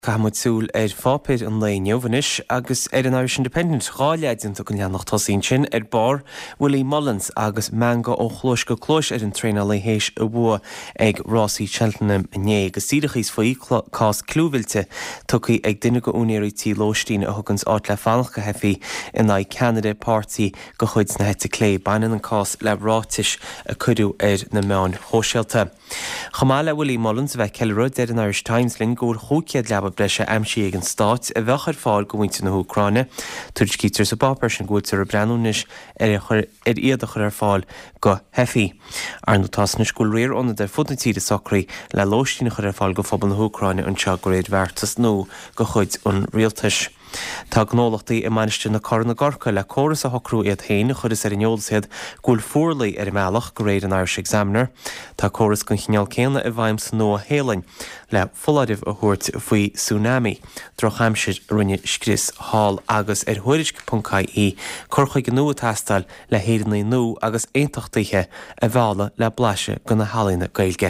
Cahamud súl fápéir an léin Jovanis agus an Irish Independent gáileidin go leannach tosín sin bar Willie Mullins agus manga ó chlóis go chlóis an tréna le hééis a bhua ag Rossi Cheltenham né agus sídachís faoí cás clúvilte tucaí ag duine go únéirí tí lóistín a thugans áit le fannach go hefií in na Canada Party go chuid na hete clé bainan an cás le rátis a cuidiú na meán hóseilta. Chamála Willie Mullins bheith ceilró an Irish Times linn gúr thóciad leaba breise amsí ag an stát a bheachar fáil go bhainte na Húcráine, tuirt cítar sa bápar sin gúiltar a breanúnis iad a chur fáil go hefií. Ar nó tas na scúil réarionad ar fud na tíad a socraí le lóistína chur fáil go phobal na Húcráine an seo go réad bheartas nó go chuid an rialtas. Tá gnólachtaí I mainiste na corna gorcha le córas a hocrú iad héin chud is an eolsaid gúil fuorlaí I mealach go réad an Irish Examiner. Tá córas gon chineal céanna I bhaim san nó a héalainn le fuladibh a thuirt faoi tsunami. Droch aimsid rinne scris hall agus thuirisk.caí corcha go nua tastal le héidirna nó agus éintachtaithe a bhála le blaise go na halainna gailge.